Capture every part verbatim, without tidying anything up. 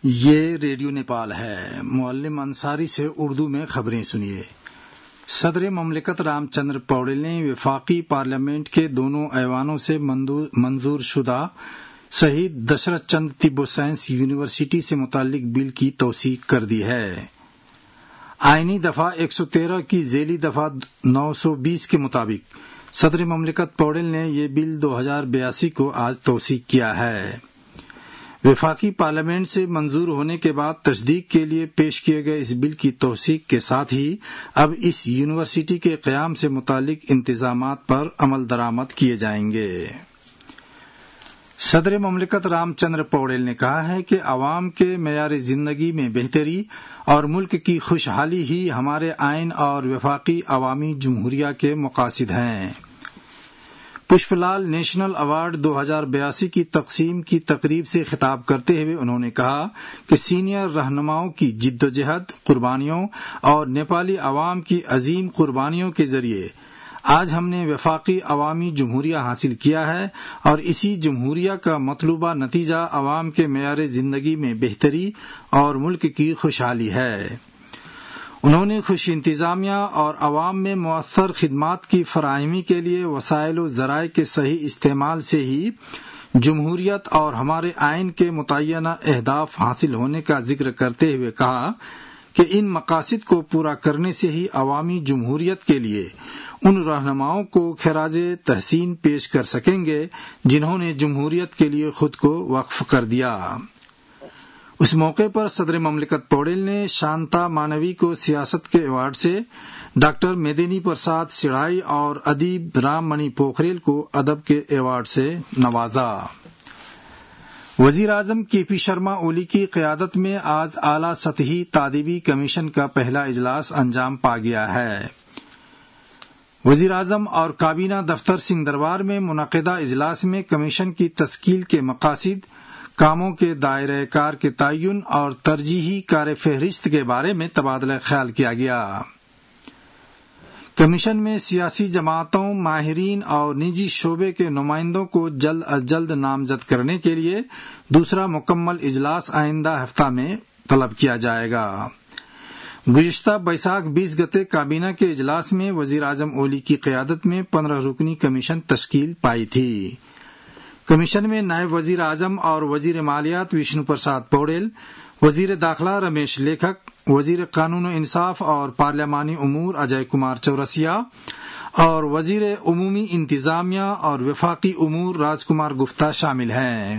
یہ ریڈیو نیپال ہے۔ معلم انصاری سے اردو میں خبریں سنیے۔ صدر مملکت رام چندر پوڑیل نے وفاقی پارلیمنٹ کے دونوں ایوانوں سے منظور شدہ شہید دشرتھ چندر طب و سائنس یونیورسٹی سے متعلق بل کی توثیق کر دی ہے۔ آئینی دفعہ ایک سو تیرہ کی ذیلی دفعہ نو سو بیس کے مطابق صدر مملکت پوڑیل نے یہ بل دو ہزار بیاسی کو آج توثیق کیا ہے۔ وفاقی پارلیمنٹ سے منظور ہونے کے بعد تصدیق کے لیے پیش کیے گئے اس بل کی توثیق کے ساتھ ہی اب اس یونیورسٹی کے قیام سے متعلق انتظامات پر عمل درآمد کیے جائیں گے۔ صدر مملکت رام چندر پوڑیل نے کہا ہے کہ عوام کے معیار زندگی میں بہتری اور ملک کی خوشحالی ہی ہمارے آئین اور وفاقی عوامی جمہوریہ کے مقاصد ہیں۔ پشپ لال نیشنل ایوارڈ دو ہزار بیاسی کی تقسیم کی تقریب سے خطاب کرتے ہوئے انہوں نے کہا کہ سینئر رہنماؤں کی جد و جہد، قربانیوں اور نیپالی عوام کی عظیم قربانیوں کے ذریعے آج ہم نے وفاقی عوامی جمہوریہ حاصل کیا ہے اور اسی جمہوریہ کا مطلوبہ نتیجہ عوام کے معیار زندگی میں بہتری اور ملک کی خوشحالی ہے۔ انہوں نے خوش انتظامیہ اور عوام میں مؤثر خدمات کی فراہمی کے لیے وسائل و ذرائع کے صحیح استعمال سے ہی جمہوریت اور ہمارے آئین کے متعینہ اہداف حاصل ہونے کا ذکر کرتے ہوئے کہا کہ ان مقاصد کو پورا کرنے سے ہی عوامی جمہوریت کے لیے ان رہنماؤں کو خراج تحسین پیش کر سکیں گے جنہوں نے جمہوریت کے لیے خود کو وقف کر دیا۔ اس موقع پر صدر مملکت پوڑیل نے شانتا مانوی کو سیاست کے ایوارڈ سے، ڈاکٹر میدینی پرساد سڑائی اور ادیب رام منی پوکھریل کو ادب کے ایوارڈ سے نوازا۔ وزیر اعظم کے پی شرما اولی کی قیادت میں آج اعلیٰ سطحی تادیبی کمیشن کا پہلا اجلاس انجام پا گیا ہے۔ وزیر اعظم اور کابینہ دفتر سنگھ دربار میں منعقدہ اجلاس میں کمیشن کی تشکیل کے مقاصد، کاموں کے دائرہ کار کے تعین اور ترجیحی کار فہرست کے بارے میں تبادلہ خیال کیا گیا۔ کمیشن میں سیاسی جماعتوں، ماہرین اور نجی شعبے کے نمائندوں کو جلد از جلد نامزد کرنے کے لیے دوسرا مکمل اجلاس آئندہ ہفتہ میں طلب کیا جائے گا۔ گزشتہ بیساکھ بیس گتے کابینہ کے اجلاس میں وزیر اعظم اولی کی قیادت میں پندرہ رکنی کمیشن تشکیل پائی تھی۔ کمیشن میں نائب وزیر اعظم اور وزیر مالیات وشنو پرساد پوڑیل، وزیر داخلہ رمیش لیکھک، وزیر قانون و انصاف اور پارلیمانی امور اجے کمار چورسیا اور وزیر عمومی انتظامیہ اور وفاقی امور راج کمار گپتا شامل ہیں۔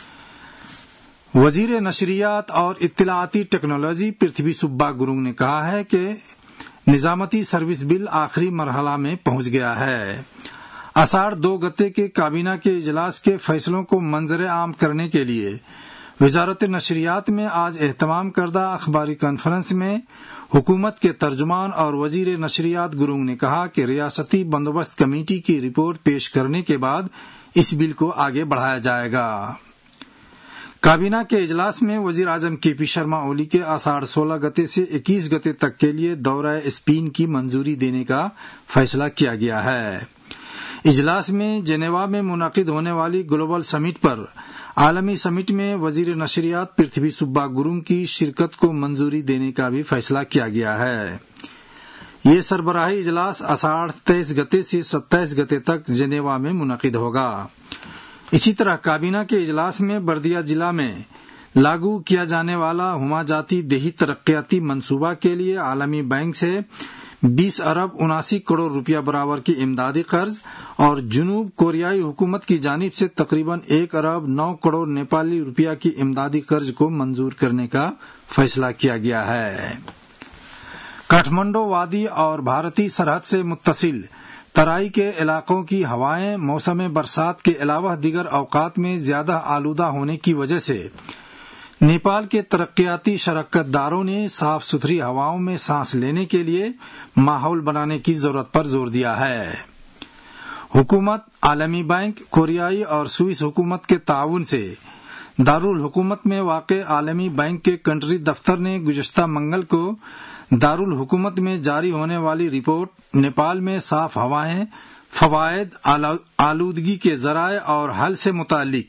وزیر نشریات اور اطلاعاتی ٹیکنالوجی پرتھوی سبا گرنگ نے کہا ہے کہ نظامتی سروس بل آخری مرحلہ میں پہنچ گیا ہے۔ آষاڑھ دو گتے کے کابینہ کے اجلاس کے فیصلوں کو منظر عام کرنے کے لیے وزارت نشریات میں آج اہتمام کردہ اخباری کانفرنس میں حکومت کے ترجمان اور وزیر نشریات گرنگ نے کہا کہ ریاستی بندوبست کمیٹی کی رپورٹ پیش کرنے کے بعد اس بل کو آگے بڑھایا جائے گا۔ کابینہ کے اجلاس میں وزیر اعظم کے پی شرما اولی کے آষاڑھ سولہ گتے سے اکیس گتے تک کے لیے دورہ اسپین کی منظوری دینے کا فیصلہ کیا گیا ہے۔ اجلاس میں جنیوا میں منعقد ہونے والی گلوبل سمٹ پر عالمی سمٹ میں وزیر نشریات پرتھوی سبا گرنگ کی شرکت کو منظوری دینے کا بھی فیصلہ کیا گیا ہے۔ یہ سربراہی اجلاس آষاڑھ تیئیس گتے سے ستائیس گتے تک جنیوا میں منعقد ہوگا۔ اسی طرح کابینہ کے اجلاس میں بردیا ضلع میں لاگو کیا جانے والا ہما جاتی دیہی ترقیاتی منصوبہ کے لیے عالمی بینک سے بیس ارب اناسی کروڑ روپیہ برابر کی امدادی قرض اور جنوب کوریائی حکومت کی جانب سے تقریباً ایک ارب نو کروڑ نیپالی روپیہ کی امدادی قرض کو منظور کرنے کا فیصلہ کیا گیا ہے۔ کاٹھمنڈو وادی اور بھارتی سرحد سے متصل ترائی کے علاقوں کی ہوائیں موسم برسات کے علاوہ دیگر اوقات میں زیادہ آلودہ ہونے کی وجہ سے نیپال کے ترقیاتی شراکت داروں نے صاف ستھری ہواؤں میں سانس لینے کے لیے ماحول بنانے کی ضرورت پر زور دیا ہے۔ حکومت، عالمی بینک، کوریائی اور سوئس حکومت کے تعاون سے دارالحکومت میں واقع عالمی بینک کے کنٹری دفتر نے گزشتہ منگل کو دارالحکومت میں جاری ہونے والی رپورٹ نیپال میں صاف ہوائیں، فوائد، آلودگی کے ذرائع اور حل سے متعلق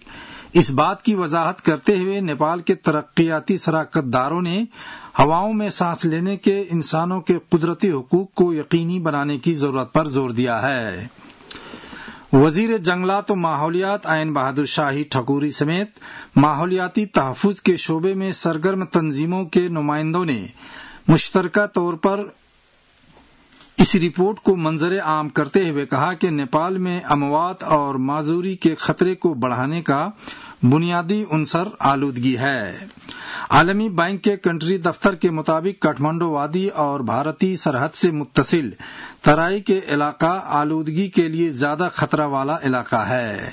اس بات کی وضاحت کرتے ہوئے نیپال کے ترقیاتی شراکت داروں نے ہواؤں میں سانس لینے کے انسانوں کے قدرتی حقوق کو یقینی بنانے کی ضرورت پر زور دیا ہے۔ وزیر جنگلات و ماحولیات عین بہادر شاہی ٹھکوری سمیت ماحولیاتی تحفظ کے شعبے میں سرگرم تنظیموں کے نمائندوں نے مشترکہ طور پر اس رپورٹ کو منظر عام کرتے ہوئے کہا کہ نیپال میں اموات اور معذوری کے خطرے کو بڑھانے کا بنیادی عنصر آلودگی ہے۔ عالمی بینک کے کنٹری دفتر کے مطابق کاٹھمانڈو وادی اور بھارتی سرحد سے متصل ترائی کے علاقہ آلودگی کے لیے زیادہ خطرہ والا علاقہ ہے۔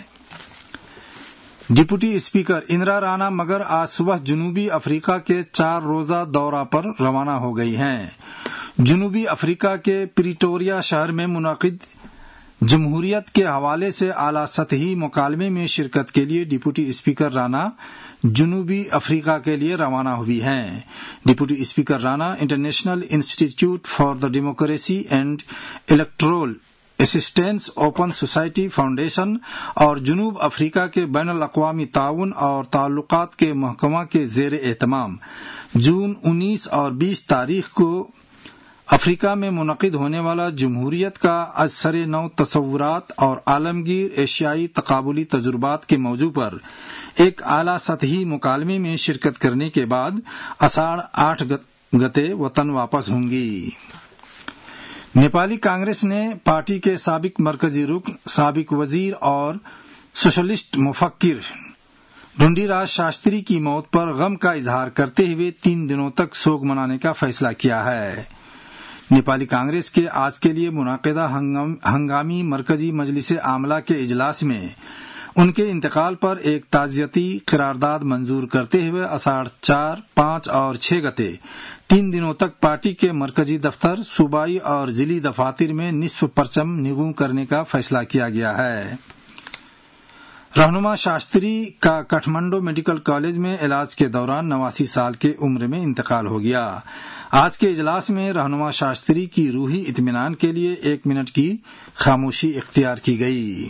ڈپٹی اسپیکر اندرا رانا مگر آج صبح جنوبی افریقہ کے چار روزہ دورہ پر روانہ ہو گئی ہیں۔ جنوبی افریقہ کے پریٹوریا شہر میں منعقد جمہوریت کے حوالے سے اعلیٰ سطحی مکالمے میں شرکت کے لیے ڈپٹی اسپیکر رانا جنوبی افریقہ کے لیے روانہ ہوئی ہیں۔ Deputy speaker Rana International Institute for the Democracy and Electoral Assistance Open Society Foundation اور جنوب افریقہ کے بین الاقوامی تعاون اور تعلقات کے محکمہ کے زیر اہتمام جون انیس اور بیس تاریخ کو افریقہ میں منعقد ہونے والا جمہوریت کا از سر نو تصورات اور عالمگیر ایشیائی تقابلی تجربات کے موضوع پر ایک اعلیٰ سطحی مکالمے میں شرکت کرنے کے بعد اساڑھ آٹھ گتے وطن واپس ہوں گی۔ نیپالی کانگریس نے پارٹی کے سابق مرکزی رکن، سابق وزیر اور سوشلسٹ مفکر ڈھونڈی راج شاستری کی موت پر غم کا اظہار کرتے ہوئے تین دنوں تک سوگ منانے کا فیصلہ کیا ہے۔ نیپالی کانگریس کے آج کے لیے منعقدہ ہنگامی مرکزی مجلس عاملہ کے اجلاس میں ان کے انتقال پر ایک تعزیتی قرارداد منظور کرتے ہوئے اساڑھ چار، پانچ اور چھ گتے تین دنوں تک پارٹی کے مرکزی دفتر، صوبائی اور ضلعی دفاتر میں نصف پرچم نگوں کرنے کا فیصلہ کیا گیا ہے۔ رہنما شاستری کا کاٹھمانڈو میڈیکل کالج میں علاج کے دوران نواسی سال کے عمر میں انتقال ہو گیا۔ آج کے اجلاس میں رہنما شاستری کی روحی اطمینان کے لیے ایک منٹ کی خاموشی اختیار کی گئی۔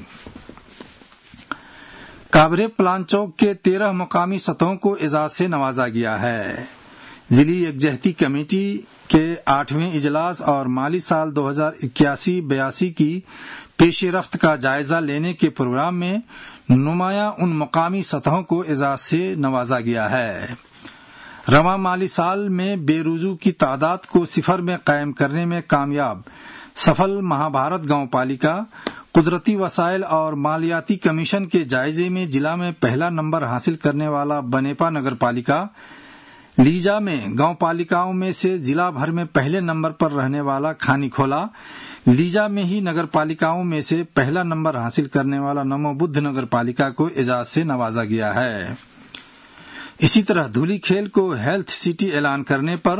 کابرے پلان چوک کے تیرہ مقامی سطحوں کو اعزاز سے نوازا گیا ہے۔ ضلعی یکجہتی کمیٹی کے آٹھویں اجلاس اور مالی سال دو ہزار اکیاسی بیاسی کی پیش رفت کا جائزہ لینے کے پروگرام میں نمایاں ان مقامی سطحوں کو اعزاز سے نوازا گیا ہے۔ رواں مالی سال میں بے روزو کی تعداد کو صفر میں قائم کرنے میں کامیاب سفل مہابھارت گاؤں پالیکا قدرتی وسائل اور مالیاتی کمیشن کے جائزے میں ضلع میں پہلا نمبر حاصل کرنے والا بنیپا نگر پالیکا، لیجا میں گاؤں پالیکاؤں میں سے ضلع بھر میں پہلے نمبر پر رہنے والا کھانی کھولا، لیجا میں ہی نگر پالیکاؤں میں سے پہلا نمبر حاصل کرنے والا نمو بدھ نگر پالیکا کو اعزاز سے نوازا گیا ہے۔ اسی طرح دھولی کھیل کو ہیلتھ سٹی اعلان کرنے پر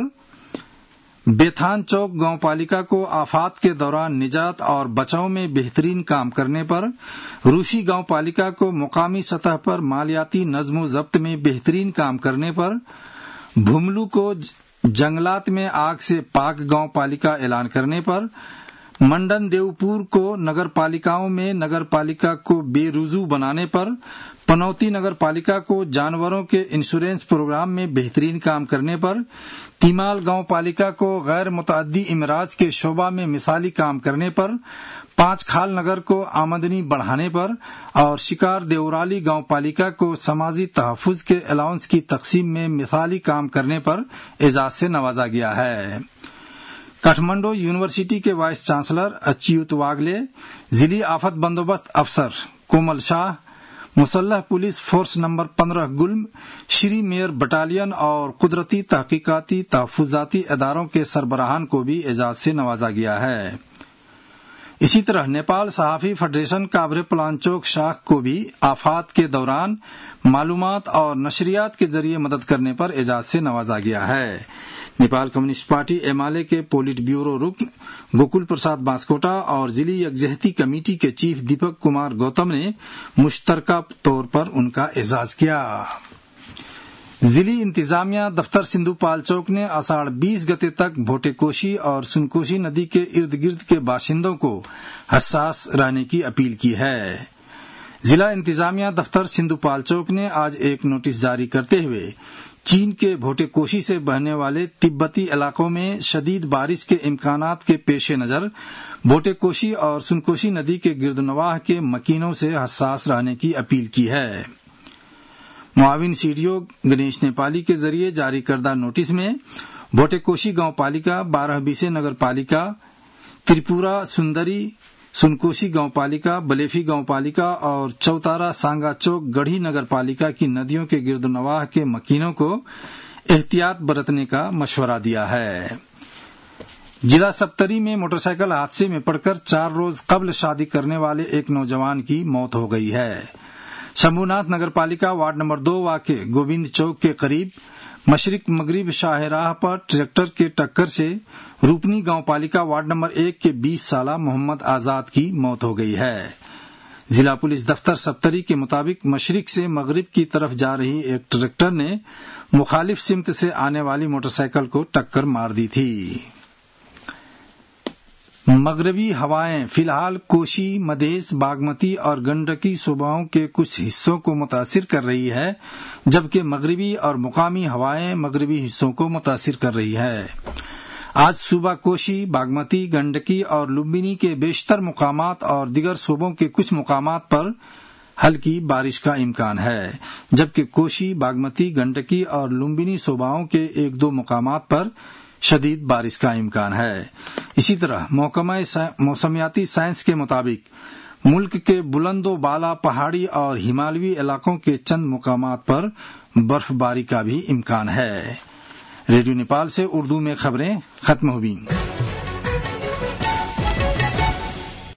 بیتھان چوک گاؤں پالیکا کو آفات کے دوران نجات اور بچاؤ میں بہترین کام کرنے پر، روشی گاؤں پالیکا کو مقامی سطح پر مالیاتی نظم و ضبط میں بہترین کام کرنے پر، بھوملو کو جنگلات میں آگ سے پاک گاؤں پالیکا اعلان کرنے پر، منڈن دیوپور کو نگر پالیکاؤں میں نگر پالیکا کو بے رجوع بنانے پر، پنوتی نگر پالیکا کو جانوروں کے انشورنس پروگرام میں بہترین کام کرنے پر، تیمال گاؤں پالیکا کو غیر متعدی امراض کے شعبہ میں مثالی کام کرنے پر، پانچ کھال نگر کو آمدنی بڑھانے پر اور شکار دیورالی گاؤں پالیکا کو سماجی تحفظ کے الاؤنس کی تقسیم میں مثالی کام کرنے پر اعزاز سے نوازا گیا ہے۔ کاٹھمانڈو یونیورسٹی کے وائس چانسلر اچیوت واگلے، ضلعی آفت بندوبست افسر کومل شاہ، مسلح پولیس فورس نمبر پندرہ گلم، شری میئر بٹالین اور قدرتی تحقیقاتی تحفظاتی اداروں کے سربراہان کو بھی اعزاز سے نوازا گیا ہے۔ اسی طرح نیپال صحافی فیڈریشن کابرے پلان چوک شاخ کو بھی آفات کے دوران معلومات اور نشریات کے ذریعے مدد کرنے پر اعزاز سے نوازا گیا ہے۔ Nepal Communist Party M L A کے پولٹ بیورو رکن گوکل پرساد باسکوٹا اور ضلعی یکجہتی کمیٹی کے چیف دیپک کمار گوتم نے مشترکہ طور پر ان کا اعزاز کیا۔ ضلعی انتظامیہ دفتر سندھو پال چوک نے اساڑھ بیس گتے تک بھوٹے کوشی اور سنکوشی ندی کے ارد گرد کے باشندوں کو حساس رہنے کی اپیل کی ہے۔ ضلع انتظامیہ دفتر سندھو پال چوک نے آج ایک نوٹس جاری کرتے ہوئے چین کے بھوٹے کوشی سے بہنے والے تبتی علاقوں میں شدید بارش کے امکانات کے پیش نظر بھوٹے کوشی اور سنکوشی ندی کے گردنواح کے مکینوں سے حساس رہنے کی اپیل کی ہے۔ معاون C D O Ganesh Nepali کے ذریعے جاری کردہ نوٹس میں بھوٹے کوشی گاؤں پالکا، بارہ بیسے نگر پالکا، تریپورا سندری سنکوشی گاؤں پالکا، بلیفی گاؤں پالکا اور چوتارا سانگا چوک گڑھی نگر پالکا کی ندیوں کے گرد نواح کے مکینوں کو احتیاط برتنے کا مشورہ دیا ہے۔ ضلع سپتری میں موٹر سائیکل حادثے میں پڑ کر چار روز قبل شادی کرنے والے ایک نوجوان کی موت ہو گئی ہے۔ شمبھوناتھ نگر پالکا وارڈ نمبر دو واقع گوبند چوک کے قریب مشرق مغرب شاہراہ پر ٹریکٹر کے ٹکر سے روپنی گاؤں پالکا وارڈ نمبر ایک کے بیس سالہ محمد آزاد کی موت ہو گئی ہے۔ ضلع پولیس دفتر سپتری کے مطابق مشرق سے مغرب کی طرف جا رہی ایک ٹریکٹر نے مخالف سمت سے آنے والی موٹر سائیکل کو ٹکر مار دی تھی۔ مغربی ہوائیں فی الحال کوشی، مدھیش، باگمتی اور گنڈکی صوباؤں کے کچھ حصوں کو متاثر کر رہی ہے، جبکہ مغربی اور مقامی ہوائیں مغربی حصوں کو متاثر کر رہی ہے۔ آج صوبہ کوشی، باگمتی، گنڈکی اور لمبینی کے بیشتر مقامات اور دیگر صوبوں کے کچھ مقامات پر ہلکی بارش کا امکان ہے، جبکہ کوشی، باگمتی، گنڈکی اور لمبینی صوباؤں کے ایک دو مقامات پر شدید بارش کا امکان ہے۔ اسی طرح محکمہ موسمیاتی سائنس کے مطابق ملک کے بلند و بالا پہاڑی اور ہمالیائی علاقوں کے چند مقامات پر برف باری کا بھی امکان ہے۔ ریڈیو نیپال سے اردو میں خبریں ختم ہوئیں۔